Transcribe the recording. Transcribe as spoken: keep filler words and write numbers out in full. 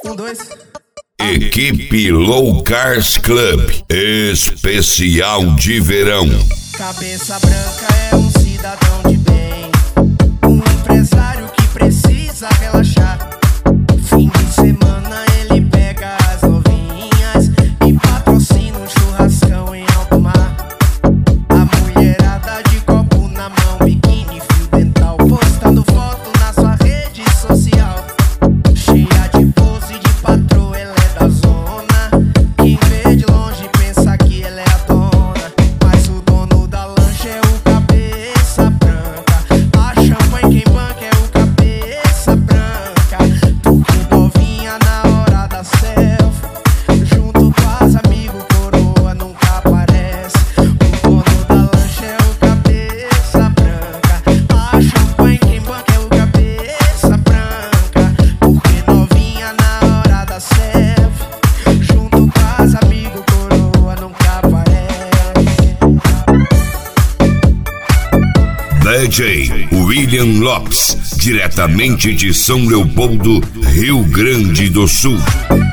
Um, dois. Equipe Low Cars Club, especial de verão. Cabeça branca é um cidadão de bem, um empresário que precisa relaxar. Fim de semana ele pega as novinhas e patrocina um churrascão em alto mar. A mulherada de copo na mão, biquíni, fio dental, postando foto na sua rede social. Cheia de pose de patroa, ela é da zona. Quem vê de longe pensa que ela é a dona, mas o dono da lancha é o cabeça branca. A champanhe quem banca é o cabeça branca. Porque novinha na hora da selfie, junto com as amigos, coroa nunca aparece. O dono da lancha é o cabeça branca. A champanhe quem banca é o cabeça branca. Porque novinha na hora da selfie, junto com as amigos, coroa nunca aparece. D J William Lopes, diretamente de São Leopoldo, Rio Grande do Sul.